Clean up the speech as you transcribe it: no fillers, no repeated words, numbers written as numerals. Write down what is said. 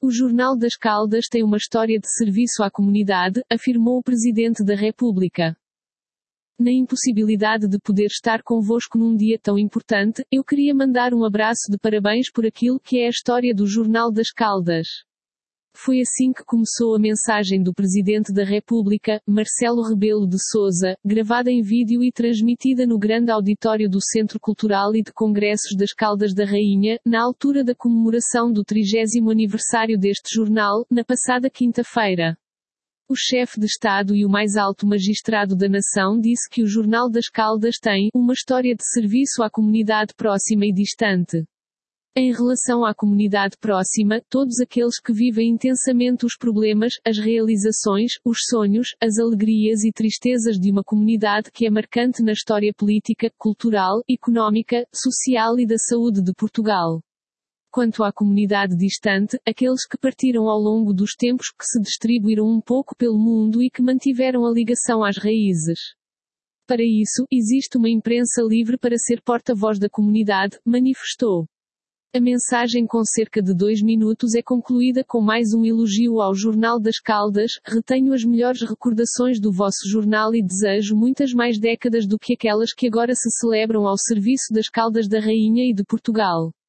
O Jornal das Caldas tem uma história de serviço à comunidade, afirmou o Presidente da República. Na impossibilidade de poder estar convosco num dia tão importante, eu queria mandar um abraço de parabéns por aquilo que é a história do Jornal das Caldas. Foi assim que começou a mensagem do Presidente da República, Marcelo Rebelo de Sousa, gravada em vídeo e transmitida no grande auditório do Centro Cultural e de Congressos das Caldas da Rainha, na altura da comemoração do 30º aniversário deste jornal, na passada quinta-feira. O chefe de Estado e o mais alto magistrado da nação disse que o Jornal das Caldas tem uma história de serviço à comunidade próxima e distante. Em relação à comunidade próxima, todos aqueles que vivem intensamente os problemas, as realizações, os sonhos, as alegrias e tristezas de uma comunidade que é marcante na história política, cultural, económica, social e da saúde de Portugal. Quanto à comunidade distante, aqueles que partiram ao longo dos tempos, que se distribuíram um pouco pelo mundo e que mantiveram a ligação às raízes. Para isso, existe uma imprensa livre para ser porta-voz da comunidade, manifestou. A mensagem, com cerca de 2 minutos, é concluída com mais um elogio ao Jornal das Caldas: retenho as melhores recordações do vosso jornal e desejo muitas mais décadas do que aquelas que agora se celebram ao serviço das Caldas da Rainha e de Portugal.